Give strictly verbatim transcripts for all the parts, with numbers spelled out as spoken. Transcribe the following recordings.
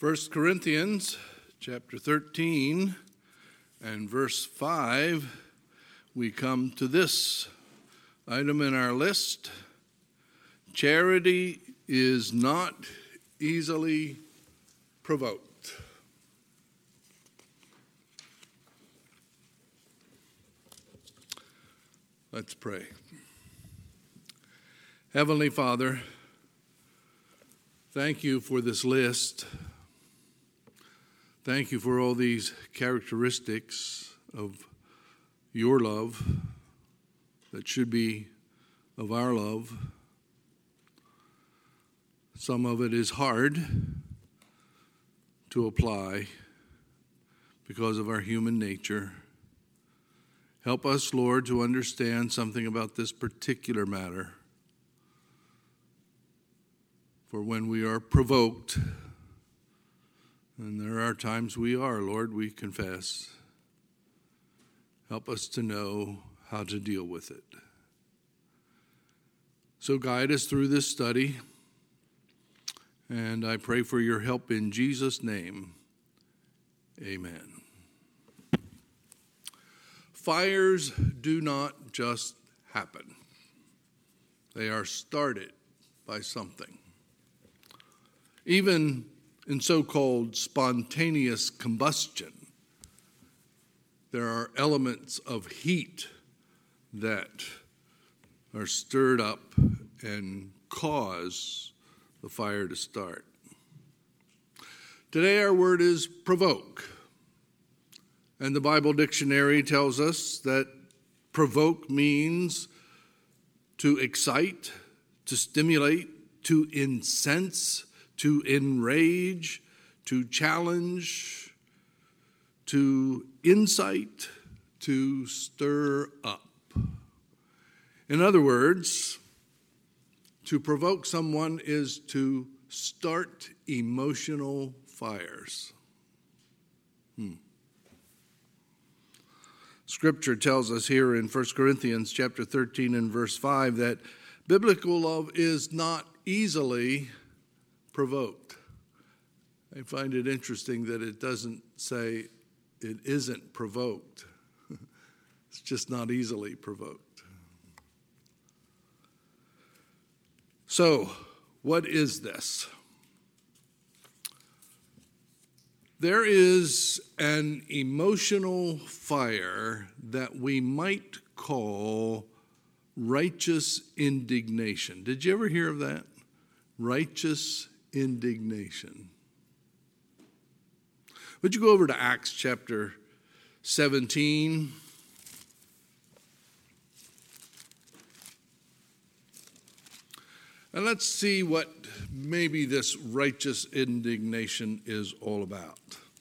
First Corinthians chapter thirteen and verse five, we come to this item in our list. Charity is not easily provoked. Let's pray. Heavenly Father, thank you for this list. Thank you for all these characteristics of your love that should be of our love. Some of it is hard to apply because of our human nature. Help us, Lord, to understand something about this particular matter. For when we are provoked, and there are times we are, Lord, we confess, help us to know how to deal with it. So guide us through this study, and I pray for your help in Jesus' name. Amen. Fires do not just happen. They are started by something. Even in so-called spontaneous combustion, there are elements of heat that are stirred up and cause the fire to start. Today our word is provoke. And the Bible dictionary tells us that provoke means to excite, to stimulate, to incense, to enrage, to challenge, to incite, to stir up. In other words, to provoke someone is to start emotional fires. Hmm. Scripture tells us here in First Corinthians chapter thirteen and verse five that biblical love is not easily provoked. I find it interesting that it doesn't say it isn't provoked. It's just not easily provoked. So, what is this? There is an emotional fire that we might call righteous indignation. Did you ever hear of that? Righteous indignation. Would you go over to Acts chapter seventeen? And let's see what maybe this righteous indignation is all about.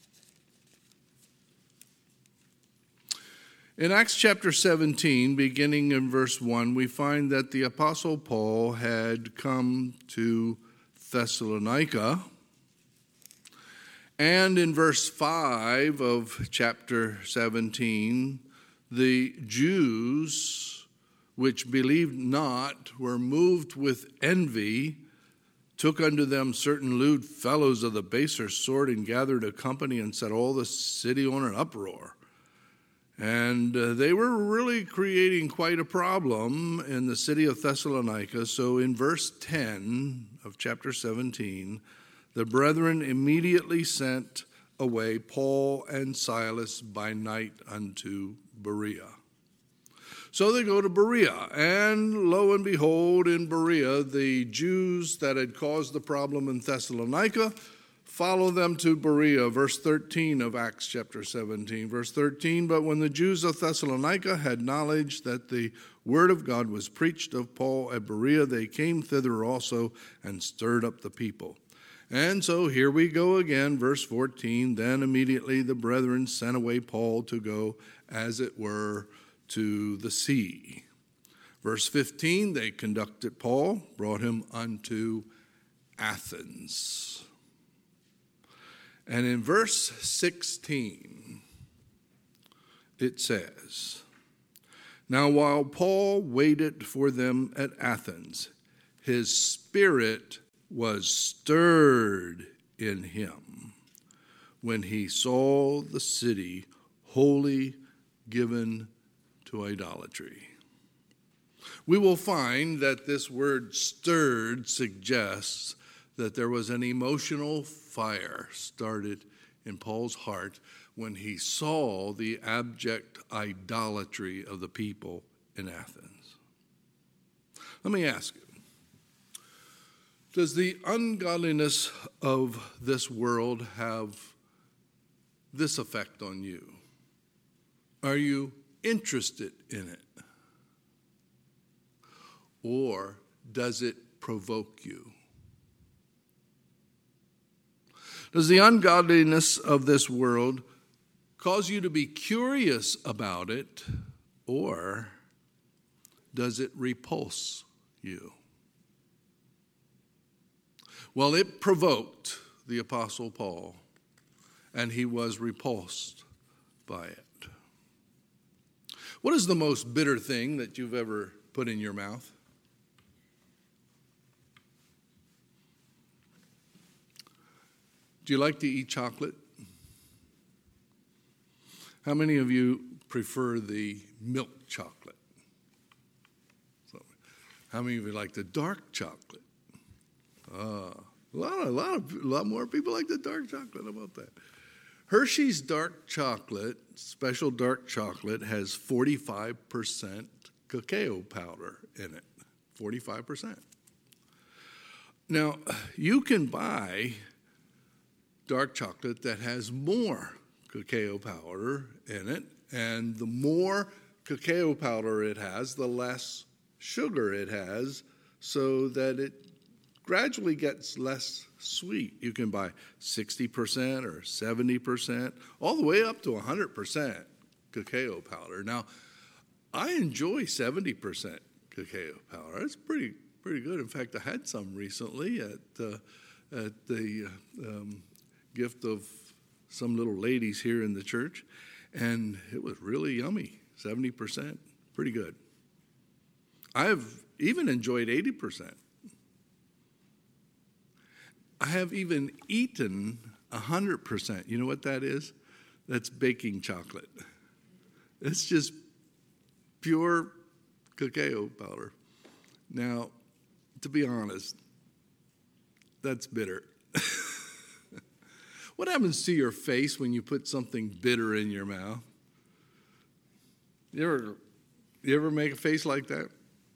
In Acts chapter seventeen, beginning in verse one, we find that the Apostle Paul had come to Thessalonica. And in verse five of chapter seventeen, the Jews, which believed not, were moved with envy, took unto them certain lewd fellows of the baser sort, and gathered a company and set all the city on an uproar. And uh, they were really creating quite a problem in the city of Thessalonica. So in verse ten of chapter seventeen, the brethren immediately sent away Paul and Silas by night unto Berea. So they go to Berea, and lo and behold, in Berea, the Jews that had caused the problem in Thessalonica follow them to Berea. Verse thirteen of Acts chapter seventeen. Verse thirteen, but when the Jews of Thessalonica had knowledge that the word of God was preached of Paul at Berea, they came thither also and stirred up the people. And so here we go again, verse fourteen, then immediately the brethren sent away Paul to go, as it were, to the sea. Verse fifteen, they conducted Paul, brought him unto Athens. And in verse sixteen, it says, now while Paul waited for them at Athens, his spirit was stirred in him. when he saw the city wholly given to idolatry. We will find that this word stirred suggests that there was an emotional fire started in Paul's heart when he saw the abject idolatry of the people in Athens. Let me ask you, does the ungodliness of this world have this effect on you? Are you interested in it? Or does it provoke you? Does the ungodliness of this world cause you to be curious about it, or does it repulse you? Well, it provoked the Apostle Paul, and he was repulsed by it. What is the most bitter thing that you've ever put in your mouth? Do you like to eat chocolate? How many of you prefer the milk chocolate? So, how many of you like the dark chocolate? Uh, a lot, a lot, of, a lot more people like the dark chocolate. How about that? Hershey's dark chocolate, special dark chocolate, has forty-five percent cacao powder in it. forty-five percent. Now, you can buy dark chocolate that has more cacao powder in it, and the more cacao powder it has, the less sugar it has, so that it gradually gets less sweet. You can buy sixty percent or seventy percent, all the way up to one hundred percent cacao powder. Now, I enjoy seventy percent cacao powder. It's pretty pretty good. In fact, I had some recently at uh, at the uh, um, gift of some little ladies here in the church, and it was really yummy. seventy percent, pretty good. I've even enjoyed eighty percent. I have even eaten one hundred percent. You know what that is? That's baking chocolate. It's just pure cacao powder. Now, to be honest, that's bitter. What happens to your face when you put something bitter in your mouth? You ever, you ever make a face like that?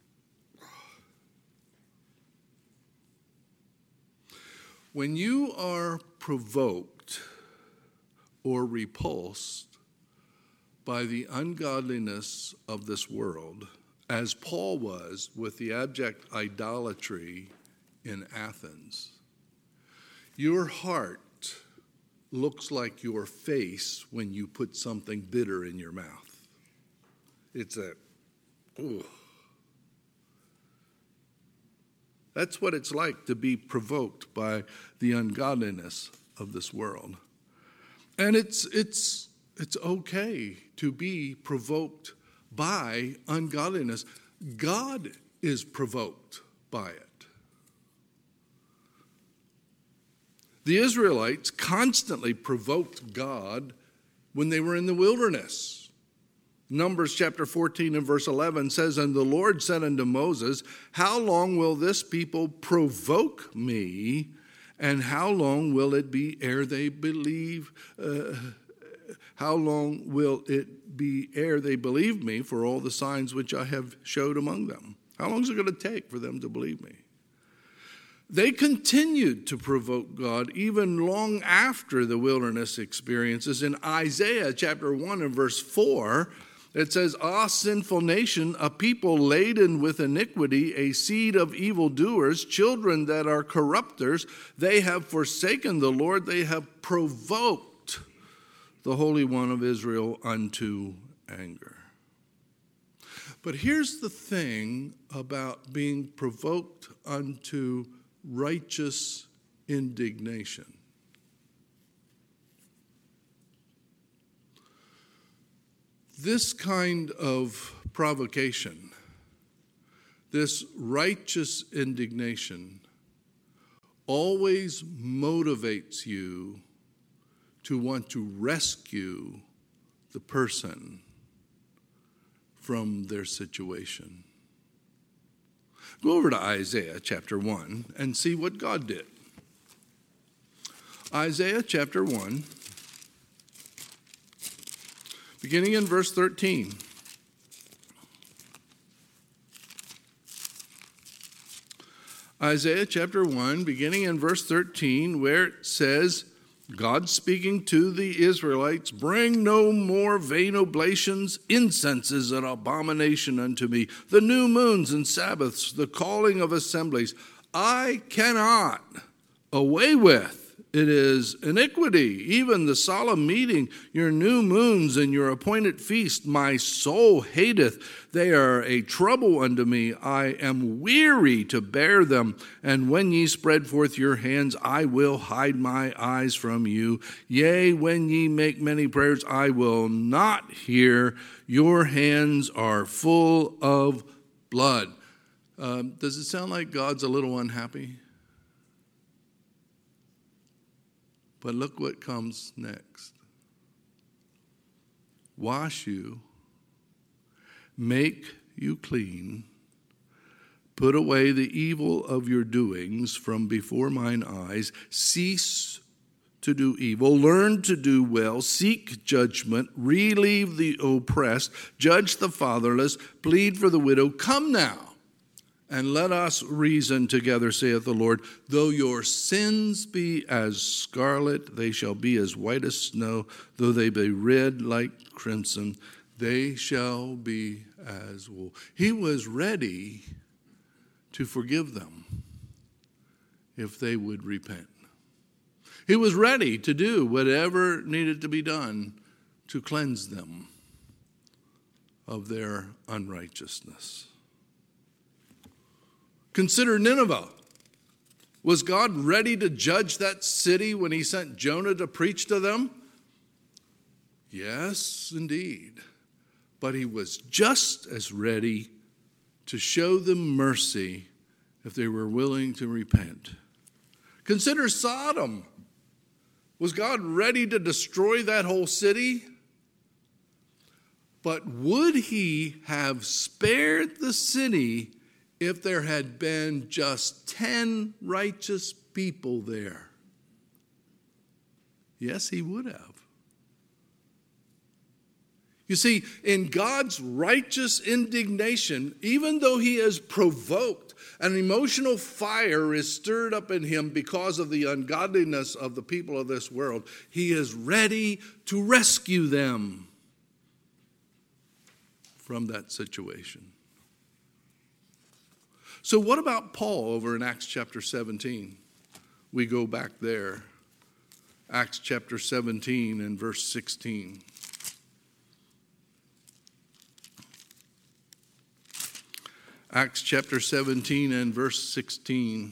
When you are provoked or repulsed by the ungodliness of this world, as Paul was with the abject idolatry in Athens, your heart looks like your face when you put something bitter in your mouth. It's a, ooh. That's what it's like to be provoked by the ungodliness of this world. And it's it's it's okay to be provoked by ungodliness. God is provoked by it. The Israelites constantly provoked God when they were in the wilderness. Numbers chapter fourteen and verse eleven says, "And the Lord said unto Moses, How long will this people provoke me, and how long will it be ere they believe? Uh, how long will it be ere they believe me for all the signs which I have showed among them?" How long is it going to take for them to believe me? They continued to provoke God even long after the wilderness experiences. In Isaiah chapter one and verse four, it says, "Ah, sinful nation, a people laden with iniquity, a seed of evildoers, children that are corrupters, they have forsaken the Lord, they have provoked the Holy One of Israel unto anger." But here's the thing about being provoked unto righteous indignation. This kind of provocation, this righteous indignation, always motivates you to want to rescue the person from their situation. Go over to Isaiah chapter one and see what God did. Isaiah chapter one, beginning in verse thirteen. Isaiah chapter one, beginning in verse thirteen, where it says, God speaking to the Israelites, bring no more vain oblations, incense is an abomination unto me, the new moons and Sabbaths, the calling of assemblies, I cannot away with. It is iniquity, even the solemn meeting, your new moons and your appointed feast, my soul hateth. They are a trouble unto me. I am weary to bear them. And when ye spread forth your hands, I will hide my eyes from you. Yea, when ye make many prayers, I will not hear. Your hands are full of blood. Um, does it sound like God's a little unhappy? But look what comes next. Wash you, make you clean, put away the evil of your doings from before mine eyes, cease to do evil, learn to do well, seek judgment, relieve the oppressed, judge the fatherless, plead for the widow. Come now, and let us reason together, saith the Lord. Though your sins be as scarlet, they shall be as white as snow. Though they be red like crimson, they shall be as wool. He was ready to forgive them if they would repent. He was ready to do whatever needed to be done to cleanse them of their unrighteousness. Consider Nineveh. Was God ready to judge that city when he sent Jonah to preach to them? Yes, indeed. But he was just as ready to show them mercy if they were willing to repent. Consider Sodom. Was God ready to destroy that whole city? But would he have spared the city if there had been just ten righteous people there? Yes, he would have. You see, in God's righteous indignation, even though he is provoked, an emotional fire is stirred up in him because of the ungodliness of the people of this world, he is ready to rescue them from that situation. So what about Paul over in Acts chapter seventeen? We go back there. Acts chapter seventeen and verse sixteen. Acts chapter seventeen and verse sixteen.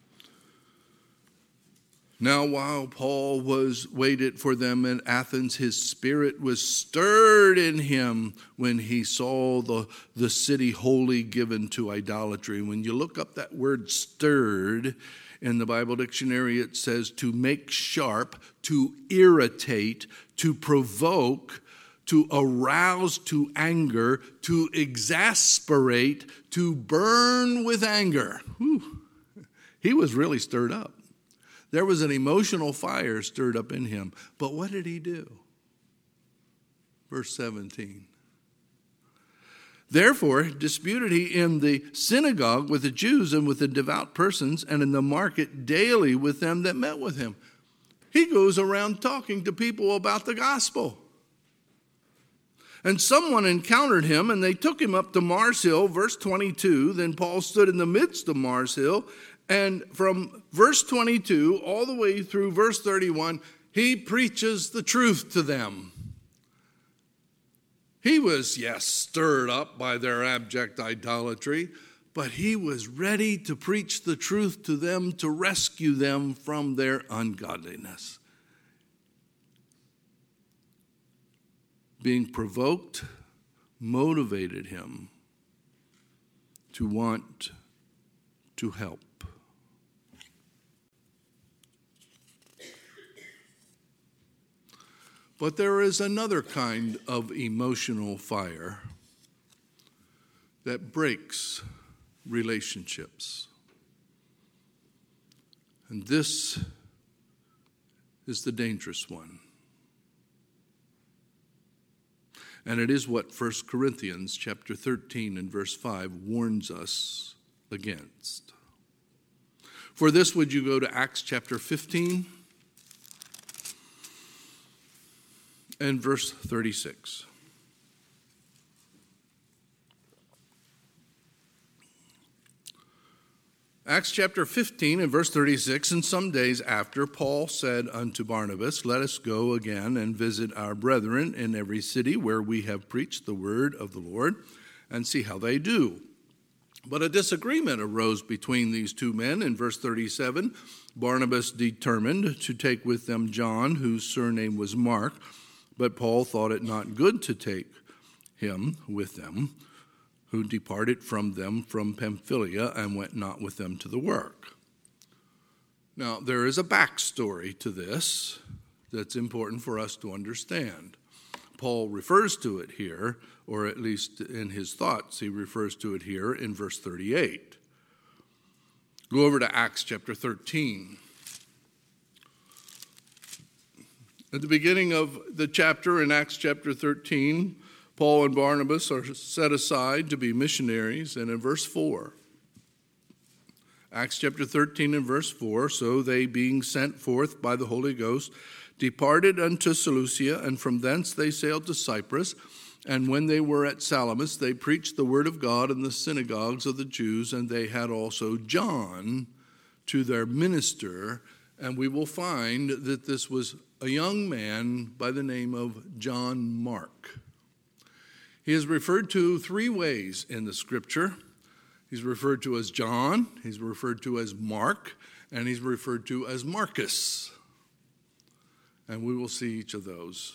Now while Paul was waited for them in Athens, his spirit was stirred in him when he saw the, the city wholly given to idolatry. When you look up that word stirred in the Bible dictionary, it says to make sharp, to irritate, to provoke, to arouse to anger, to exasperate, to burn with anger. Whew. He was really stirred up. There was an emotional fire stirred up in him. But what did he do? Verse seventeen. Therefore disputed he in the synagogue with the Jews and with the devout persons, and in the market daily with them that met with him. He goes around talking to people about the gospel. And someone encountered him, and they took him up to Mars Hill, verse twenty-two. Then Paul stood in the midst of Mars Hill, and from verse twenty-two all the way through verse thirty-one, he preaches the truth to them. He was, yes, stirred up by their abject idolatry, but he was ready to preach the truth to them to rescue them from their ungodliness. Being provoked motivated him to want to help. But there is another kind of emotional fire that breaks relationships. And this is the dangerous one. And it is what First Corinthians chapter thirteen and verse five warns us against. For this, would you go to Acts chapter fifteen and verse thirty-six. Acts chapter fifteen and verse thirty-six, and some days after, Paul said unto Barnabas, let us go again and visit our brethren in every city where we have preached the word of the Lord, and see how they do. But a disagreement arose between these two men. In verse thirty-seven, Barnabas determined to take with them John, whose surname was Mark, but Paul thought it not good to take him with them, who departed from them from Pamphylia and went not with them to the work. Now, there is a backstory to this that's important for us to understand. Paul refers to it here, or at least in his thoughts, he refers to it here in verse thirty-eight. Go over to Acts chapter thirteen. At the beginning of the chapter, in Acts chapter thirteen, Paul and Barnabas are set aside to be missionaries, and in verse four, Acts chapter thirteen and verse four, so they being sent forth by the Holy Ghost, departed unto Seleucia, and from thence they sailed to Cyprus, and when they were at Salamis, they preached the word of God in the synagogues of the Jews, and they had also John to their minister, and we will find that this was a young man by the name of John Mark. He is referred to three ways in the scripture. He's referred to as John, he's referred to as Mark, and he's referred to as Marcus. And we will see each of those.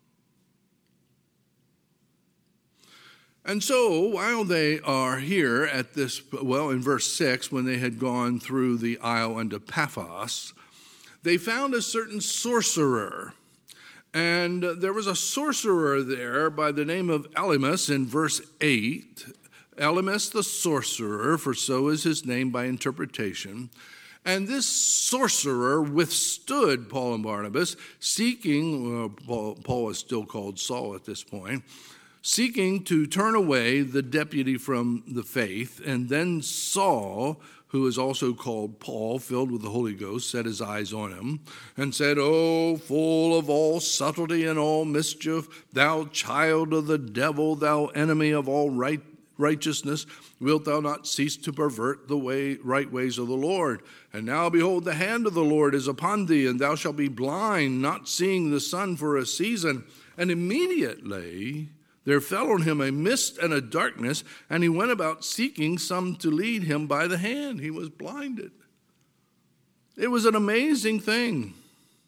And so while they are here at this, well, in verse six, when they had gone through the isle unto Paphos, they found a certain sorcerer. And there was a sorcerer there by the name of Elymas in verse eight. Elymas the sorcerer, for so is his name by interpretation. And this sorcerer withstood Paul and Barnabas, seeking, uh, Paul, Paul is still called Saul at this point, seeking to turn away the deputy from the faith. And then Saul, who is also called Paul, filled with the Holy Ghost, set his eyes on him and said, O full of all subtlety and all mischief, thou child of the devil, thou enemy of all right, righteousness, wilt thou not cease to pervert the way, right ways of the Lord? And now behold, the hand of the Lord is upon thee, and thou shalt be blind, not seeing the sun for a season. And immediately there fell on him a mist and a darkness, and he went about seeking some to lead him by the hand. He was blinded. It was an amazing thing.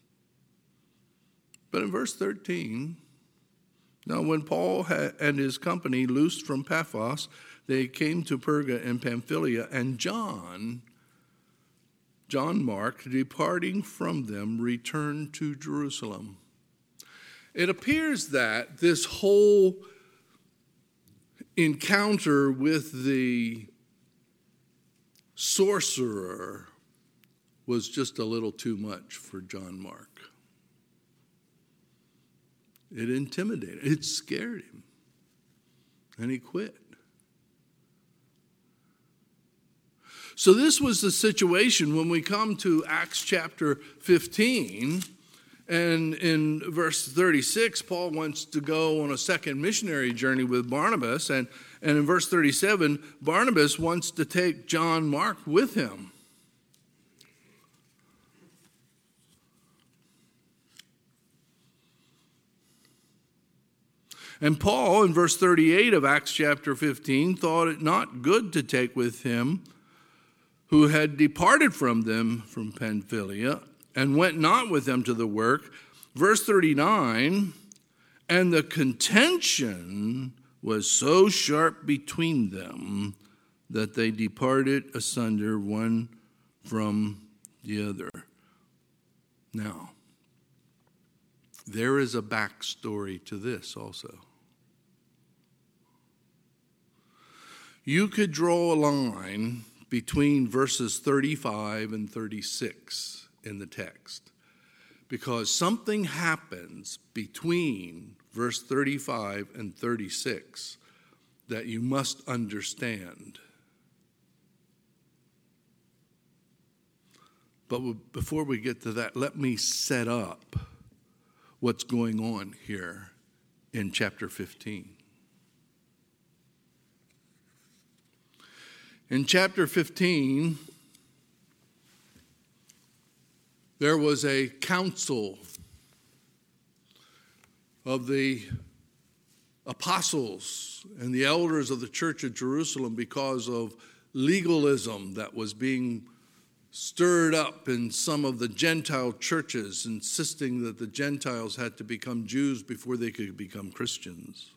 But in verse thirteen, now when Paul and his company loosed from Paphos, they came to Perga in Pamphylia, and John, John Mark, departing from them, returned to Jerusalem. It appears that this whole encounter with the sorcerer was just a little too much for John Mark. It intimidated, it scared him, and he quit. So this was the situation when we come to Acts chapter fifteen. And in verse thirty-six, Paul wants to go on a second missionary journey with Barnabas. And, and in verse thirty-seven, Barnabas wants to take John Mark with him. And Paul, in verse thirty-eight of Acts chapter fifteen, thought it not good to take with him who had departed from them from Pamphylia, and went not with them to the work. Verse thirty-nine, and the contention was so sharp between them that they departed asunder one from the other. Now, there is a backstory to this also. You could draw a line between verses thirty-five and thirty-six in the text, because something happens between verse thirty-five and thirty-six that you must understand. But before we get to that, let me set up what's going on here in chapter fifteen. In chapter fifteen, there was a council of the apostles and the elders of the church of Jerusalem because of legalism that was being stirred up in some of the Gentile churches, insisting that the Gentiles had to become Jews before they could become Christians.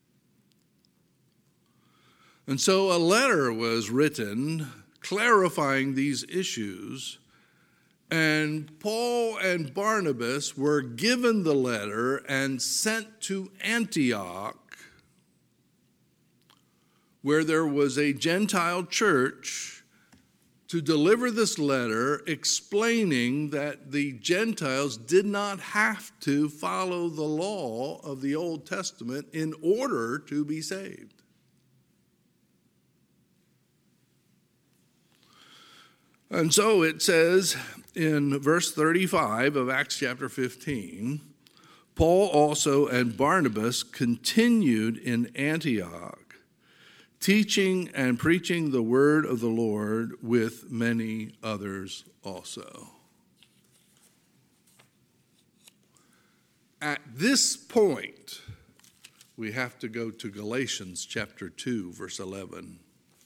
And so a letter was written clarifying these issues, and Paul and Barnabas were given the letter and sent to Antioch, where there was a Gentile church, to deliver this letter explaining that the Gentiles did not have to follow the law of the Old Testament in order to be saved. And so it says in verse thirty-five of Acts chapter fifteen, Paul also and Barnabas continued in Antioch, teaching and preaching the word of the Lord with many others also. At this point, we have to go to Galatians chapter two, verse eleven.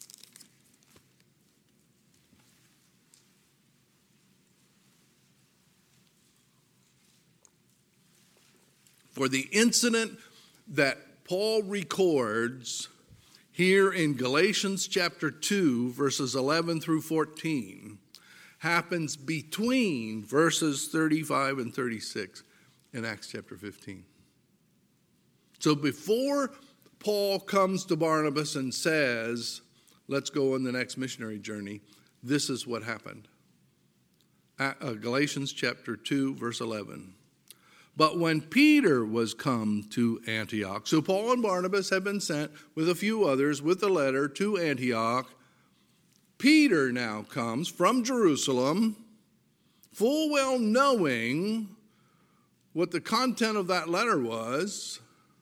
For the incident that Paul records here in Galatians chapter two, verses eleven through fourteen, happens between verses thirty-five and thirty-six in Acts chapter fifteen. So before Paul comes to Barnabas and says, let's go on the next missionary journey, this is what happened. Galatians chapter two, verse eleven. But when Peter was come to Antioch, so Paul and Barnabas had been sent with a few others with the letter to Antioch. Peter now comes from Jerusalem, full well knowing what the content of that letter was.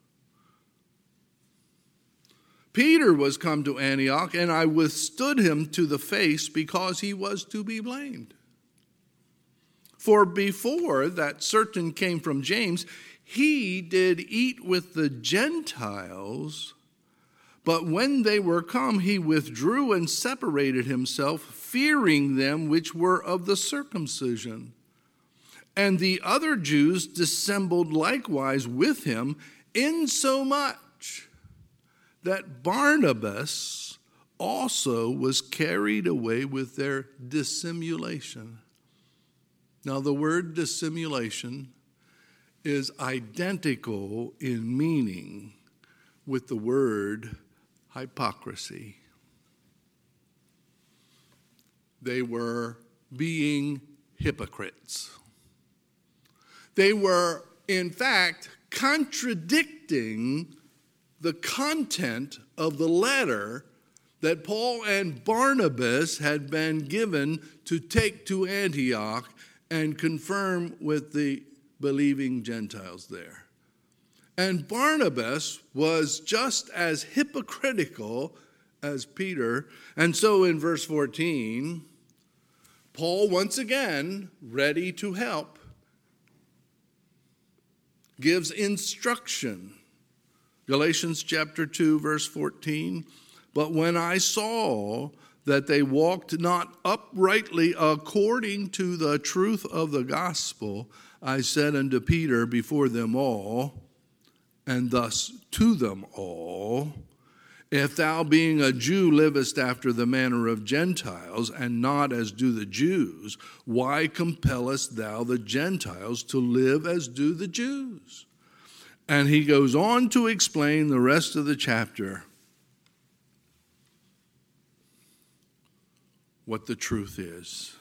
Peter was come to Antioch, and I withstood him to the face because he was to be blamed. For before that certain came from James, he did eat with the Gentiles, but when they were come, he withdrew and separated himself, fearing them which were of the circumcision. And the other Jews dissembled likewise with him, insomuch that Barnabas also was carried away with their dissimulation. Now, the word dissimulation is identical in meaning with the word hypocrisy. They were being hypocrites. They were, in fact, contradicting the content of the letter that Paul and Barnabas had been given to take to Antioch and confirm with the believing Gentiles there. And Barnabas was just as hypocritical as Peter. And so in verse fourteen, Paul, once again, ready to help, gives instruction. Galatians chapter two, verse fourteen, but when I saw that they walked not uprightly according to the truth of the gospel, I said unto Peter before them all, and thus to them all, If thou, being a Jew, livest after the manner of Gentiles, and not as do the Jews, why compellest thou the Gentiles to live as do the Jews? And he goes on to explain the rest of the chapter what the truth is.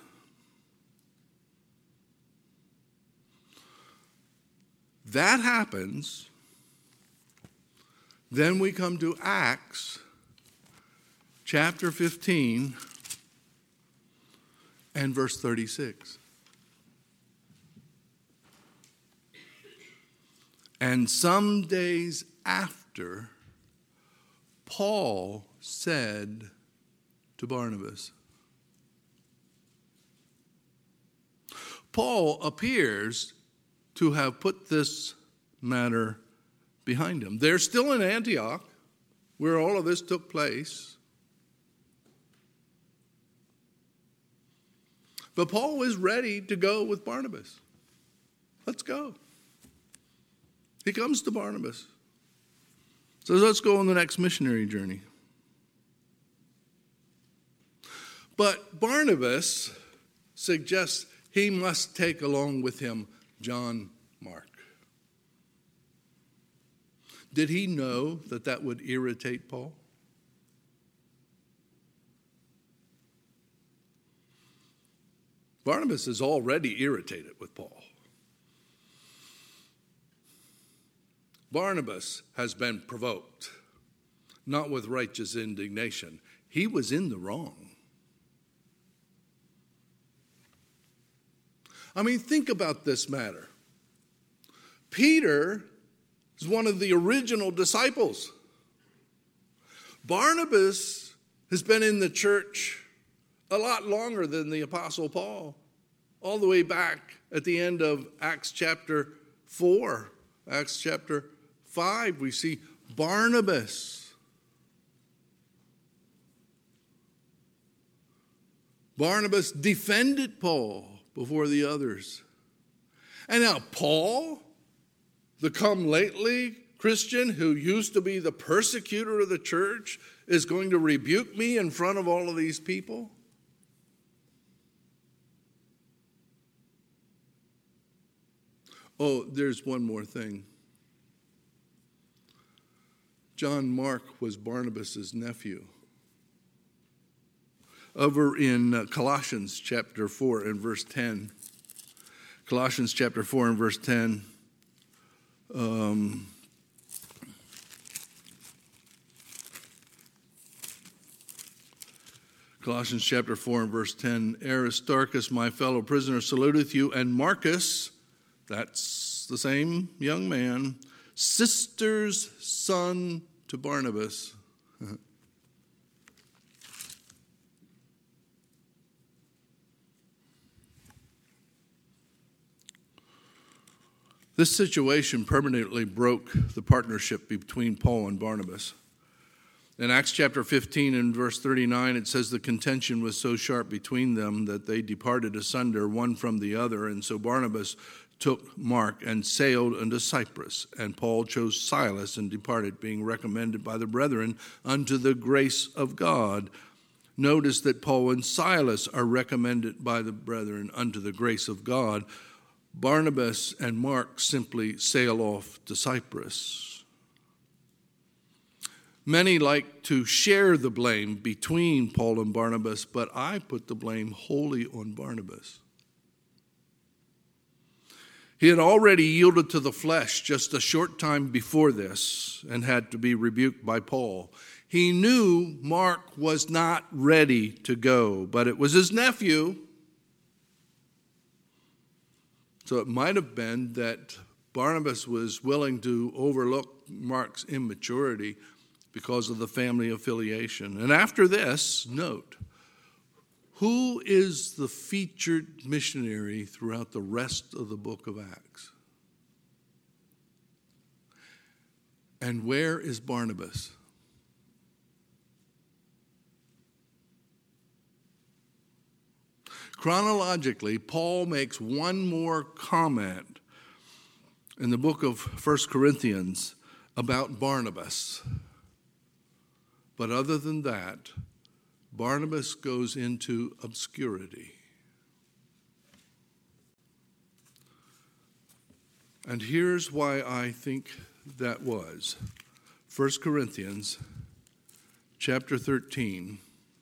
That happens. Then we come to Acts chapter fifteen and verse thirty-six. And some days after, Paul said to Barnabas. Paul appears to have put this matter behind him. They're still in Antioch, where all of this took place. But Paul is ready to go with Barnabas. Let's go. He comes to Barnabas. Says, let's go on the next missionary journey. But Barnabas suggests he must take along with him John Mark. Did he know that that would irritate Paul? Barnabas is already irritated with Paul. Barnabas has been provoked, not with righteous indignation. He was in the wrong. I mean, think about this matter. Peter is one of the original disciples. Barnabas has been in the church a lot longer than the Apostle Paul, all the way back at the end of Acts chapter four. Acts chapter five, we see Barnabas. Barnabas defended Paul before the others. And now Paul, the come lately Christian who used to be the persecutor of the church, is going to rebuke me in front of all of these people? Oh, there's one more thing. John Mark was Barnabas' nephew. Over in uh, Colossians chapter four and verse ten. Colossians chapter four and verse ten. Um, Colossians chapter four and verse ten. Aristarchus, my fellow prisoner, saluteth you, and Marcus, that's the same young man, sister's son to Barnabas. This situation permanently broke the partnership between Paul and Barnabas. In Acts chapter fifteen and verse thirty-nine, it says the contention was so sharp between them that they departed asunder one from the other. And so Barnabas took Mark and sailed unto Cyprus. And Paul chose Silas and departed, being recommended by the brethren unto the grace of God. Notice that Paul and Silas are recommended by the brethren unto the grace of God. Barnabas and Mark simply sail off to Cyprus. Many like to share the blame between Paul and Barnabas, but I put the blame wholly on Barnabas. He had already yielded to the flesh just a short time before this and had to be rebuked by Paul. He knew Mark was not ready to go, but it was his nephew. So it might have been that Barnabas was willing to overlook Mark's immaturity because of the family affiliation. And after this, note, who is the featured missionary throughout the rest of the book of Acts? And where is Barnabas? Chronologically, Paul makes one more comment in the book of First Corinthians about Barnabas. But other than that, Barnabas goes into obscurity. And here's why I think that was. First Corinthians chapter thirteen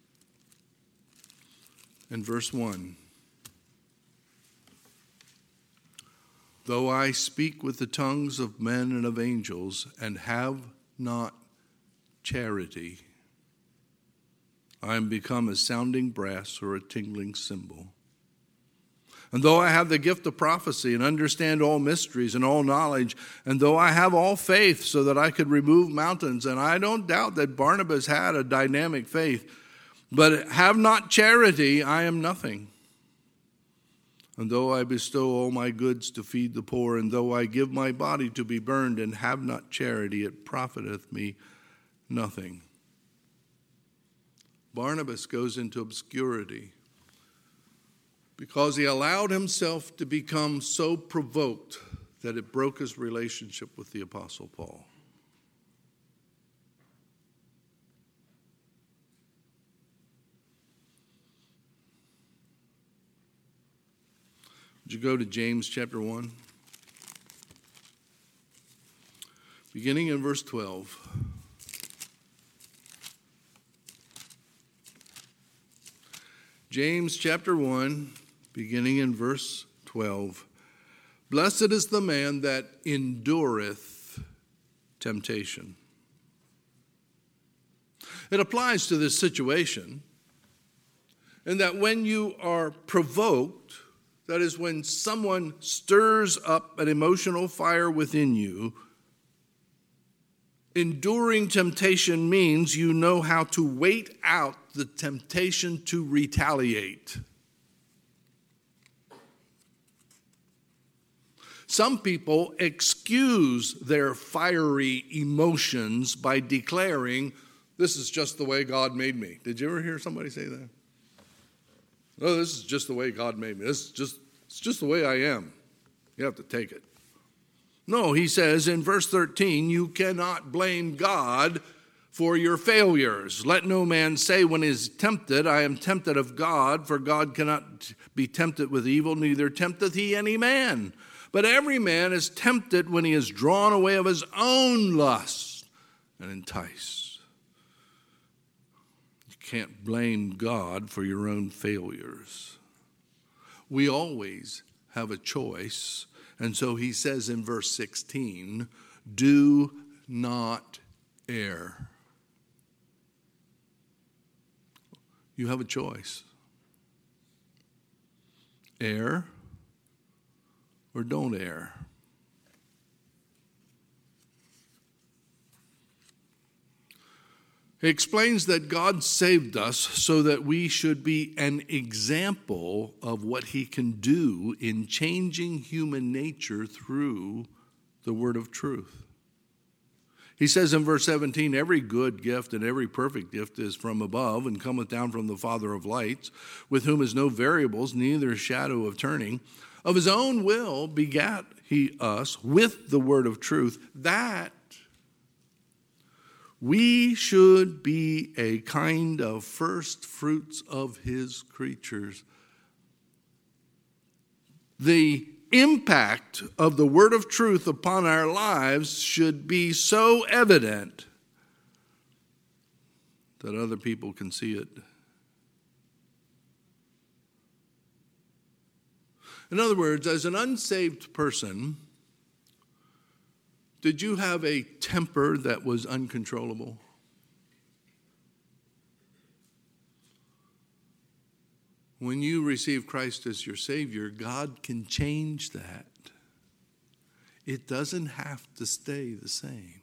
and verse one. Though I speak with the tongues of men and of angels and have not charity, I am become a sounding brass or a tingling cymbal. And though I have the gift of prophecy and understand all mysteries and all knowledge, and though I have all faith so that I could remove mountains, and I don't doubt that Barnabas had a dynamic faith, but have not charity, I am nothing. And though I bestow all my goods to feed the poor, and though I give my body to be burned and have not charity, it profiteth me nothing. Barnabas goes into obscurity because he allowed himself to become so provoked that it broke his relationship with the Apostle Paul. Would you go to James chapter one? Beginning in verse twelve. James chapter one, beginning in verse twelve. Blessed is the man that endureth temptation. It applies to this situation in that when you are provoked, that is, when someone stirs up an emotional fire within you, enduring temptation means you know how to wait out the temptation to retaliate. Some people excuse their fiery emotions by declaring, this is just the way God made me. Did you ever hear somebody say that? Oh, this is just the way God made me. This is just, it's just the way I am. You have to take it. No, he says in verse thirteen, you cannot blame God for your failures. Let no man say when he is tempted, I am tempted of God, for God cannot be tempted with evil, neither tempteth he any man. But every man is tempted when he is drawn away of his own lust and enticed. Can't blame God for your own failures. We always have a choice. And so he says in verse sixteen, do not err. You have a choice. Err or don't err. He explains that God saved us so that we should be an example of what he can do in changing human nature through the word of truth. He says in verse seventeen, every good gift and every perfect gift is from above and cometh down from the Father of lights, with whom is no variables, neither shadow of turning. Of his own will begat he us with the word of truth, that we should be a kind of first fruits of his creatures. The impact of the word of truth upon our lives should be so evident that other people can see it. In other words, as an unsaved person, did you have a temper that was uncontrollable? When you receive Christ as your Savior, God can change that. It doesn't have to stay the same.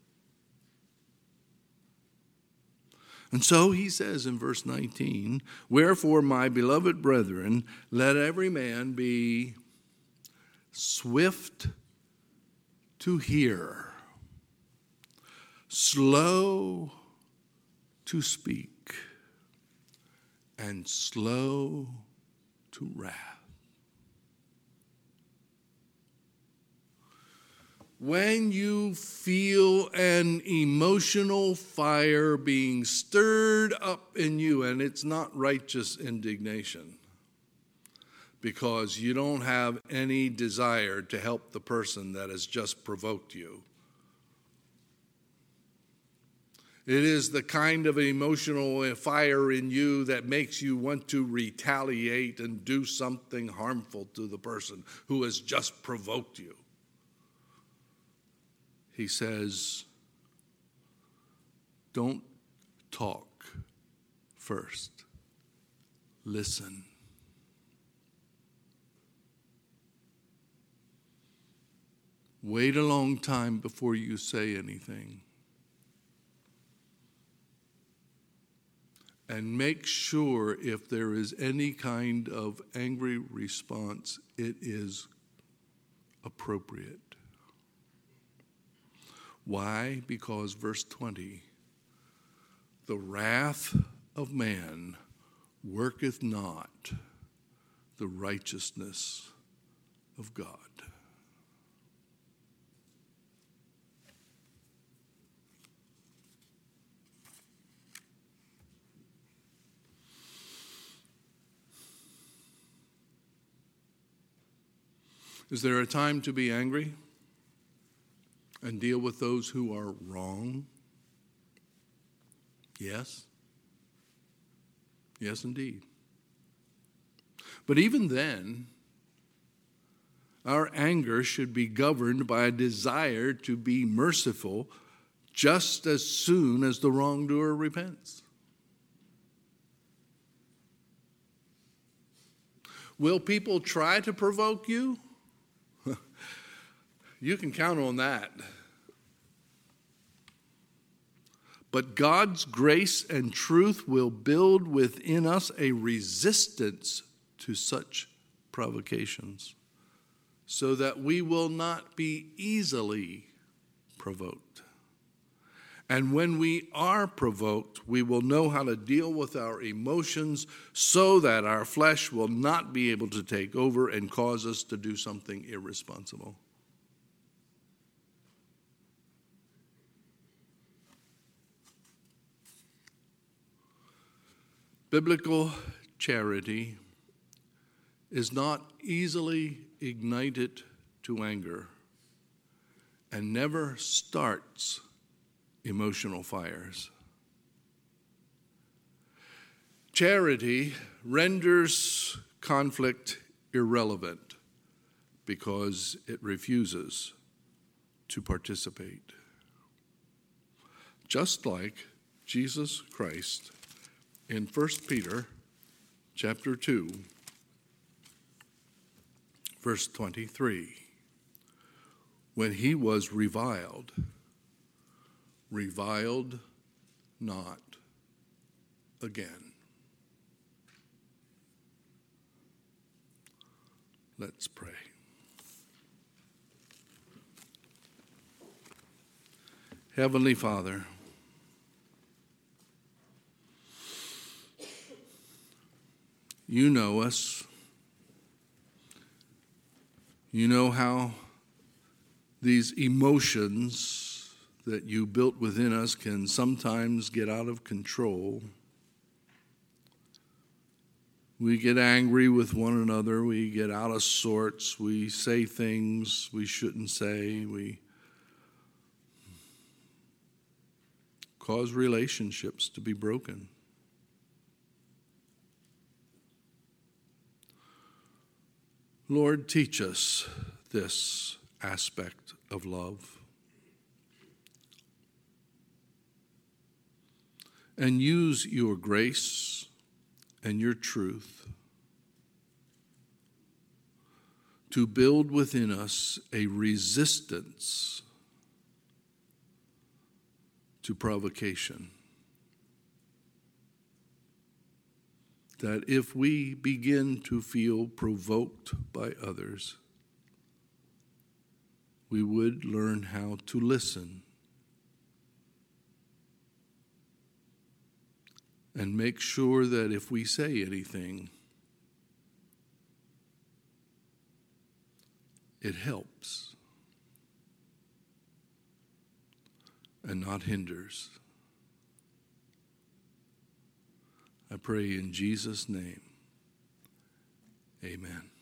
And so he says in verse nineteen, wherefore, my beloved brethren, let every man be swift to hear, slow to speak, and slow to wrath. when you feel an emotional fire being stirred up in you, and it's not righteous indignation, because you don't have any desire to help the person that has just provoked you. It is the kind of emotional fire in you that makes you want to retaliate and do something harmful to the person who has just provoked you. He says, don't talk first. Listen. Wait a long time before you say anything. And make sure if there is any kind of angry response, it is appropriate. Why? Because verse twenty, the wrath of man worketh not the righteousness of God. Is there a time to be angry and deal with those who are wrong? Yes. Yes, indeed. But even then, our anger should be governed by a desire to be merciful just as soon as the wrongdoer repents. Will people try to provoke you? You can count on that. But God's grace and truth will build within us a resistance to such provocations, so that we will not be easily provoked. And when we are provoked, we will know how to deal with our emotions so that our flesh will not be able to take over and cause us to do something irresponsible. Biblical charity is not easily ignited to anger and never starts emotional fires. Charity renders conflict irrelevant because it refuses to participate. Just like Jesus Christ in First Peter chapter two, verse twenty-three, when he was reviled, reviled not again. Let's pray. Heavenly Father, you know us. You know how these emotions that you built within us can sometimes get out of control. We get angry with one another. We get out of sorts. We say things we shouldn't say. We cause relationships to be broken. Lord, teach us this aspect of love. And use your grace and your truth to build within us a resistance to provocation. That if we begin to feel provoked by others, we would learn how to listen and make sure that if we say anything, it helps. and not hinders. I pray in Jesus' name. Amen.